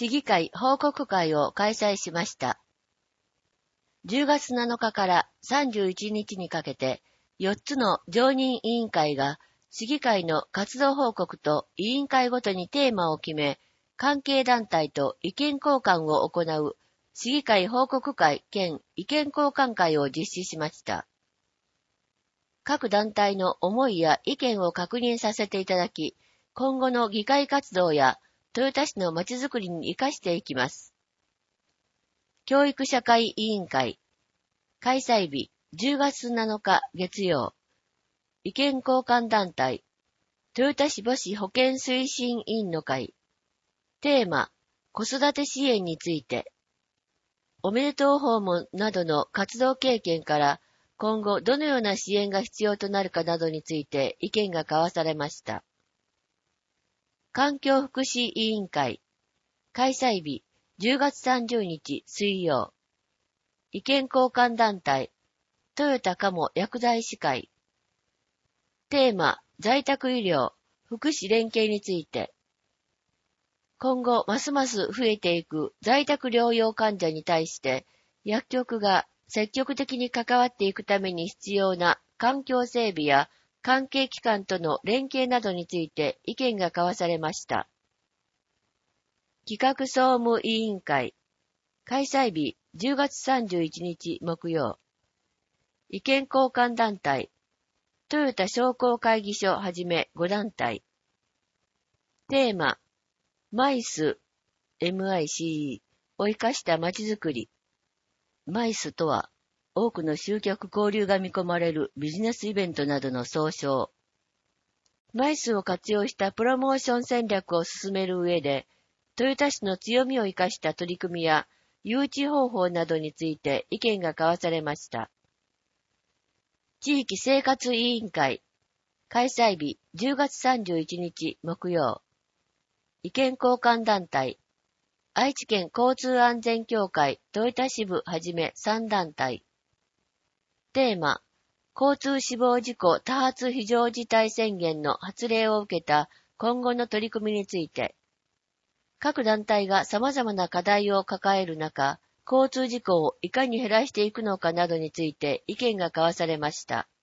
市議会報告会を開催しました。10月7日から31日にかけて、4つの常任委員会が市議会の活動報告と委員会ごとにテーマを決め、関係団体と意見交換を行う市議会報告会兼意見交換会を実施しました。各団体の思いや意見を確認させていただき、今後の議会活動や豊田市のまちづくりに生かしていきます。教育社会委員会開催日10月7日月曜意見交換団体豊田市母子保健推進委員の会テーマ子育て支援についておめでとう訪問などの活動経験から今後どのような支援が必要となるかなどについて意見が交わされました。環境福祉委員会開催日10月30日水曜意見交換団体豊田鴨薬剤師会テーマ在宅医療福祉連携について今後ますます増えていく在宅療養患者に対して薬局が積極的に関わっていくために必要な環境整備や関係機関との連携などについて意見が交わされました。企画総務委員会開催日10月31日木曜意見交換団体豊田商工会議所はじめ5団体テーマMICE MICE を生かしたまちづくりMICE とは多くの集客交流が見込まれるビジネスイベントなどの総称。MICE を活用したプロモーション戦略を進める上で、豊田市の強みを生かした取り組みや誘致方法などについて意見が交わされました。地域生活委員会開催日10月31日木曜意見交換団体愛知県交通安全協会豊田支部はじめ3団体テーマ、交通死亡事故多発非常事態宣言の発令を受けた今後の取り組みについて、各団体が様々な課題を抱える中、交通事故をいかに減らしていくのかなどについて意見が交わされました。